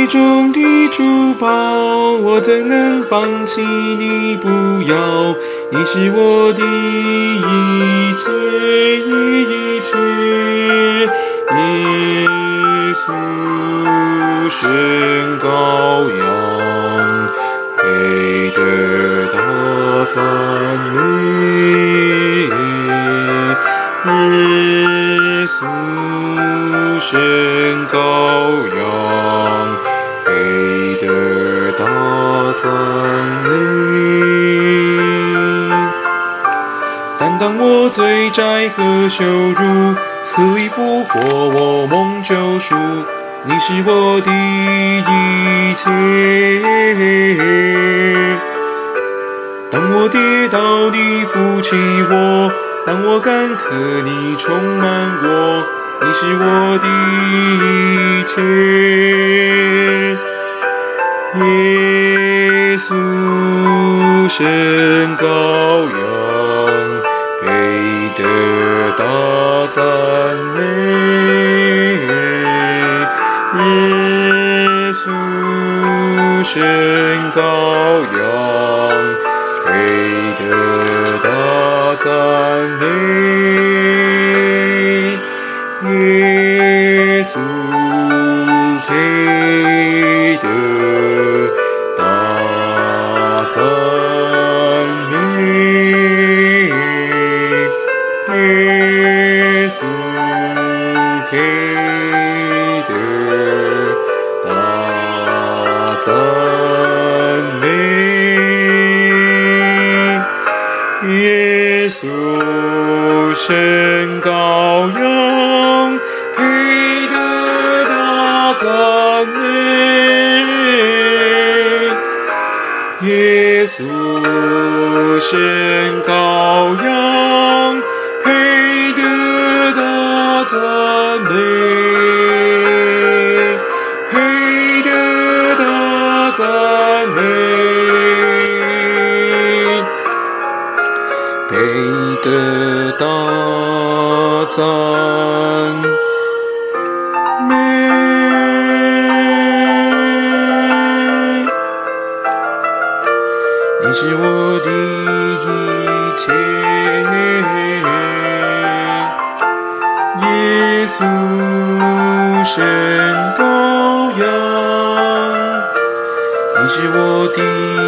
杯中的珠宝，我怎能放弃你不要？你是我的一切一切。耶稣选羔羊，配得大赞美。耶稣选羔羊，配得大赞美。担当我罪债和羞辱，死里复活我蒙救赎。你是我的一切。当我跌倒你扶起我，当我干渴你充满我，你是我的一切。耶稣选羔羊，配得大赞美。耶稣选羔羊，配得大赞美。耶稣配得大赞美。耶稣配得大赞美。耶稣选羔羊，配得大赞美。耶稣选羔羊，配得大赞美。配得大赞美。配得大赞美。你是我的一切。耶稣选羔羊，你是我的